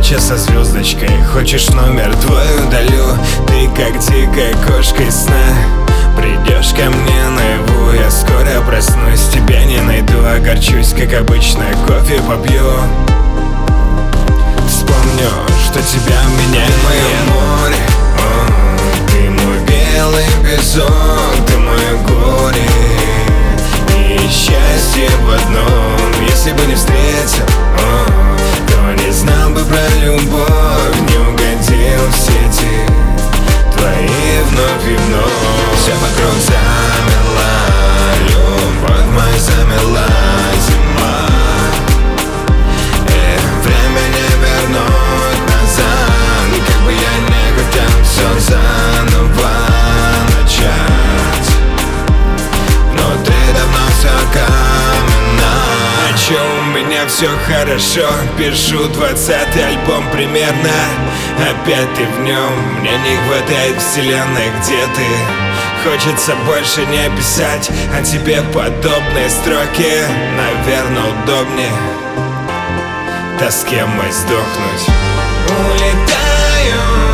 встреча со звездочкой. Хочешь номер твой удалю. Ты как дикая кошка из сна. Придешь ко мне наяву, я скоро проснусь. Тебя не найду, огорчусь, как обычно, кофе попью. Вспомню, что тебя меняет мое море. Ты мой белый песок, ты мое горе и счастье в одном. Если бы не встретил, то не знал бы про любовь, не угодил в сети твои вновь и вновь. Все вокруг замерла, любовь моя замерла, зима. Время не вернуть назад, как бы я не хотел все заново начать, но ты давно все каменно. У меня все хорошо, пишу 20-й альбом примерно. Опять ты в нем, мне не хватает вселенной, где ты. Хочется больше не писать о тебе подобные строки. Наверное, удобнее тоске мой сдохнуть. Улетаю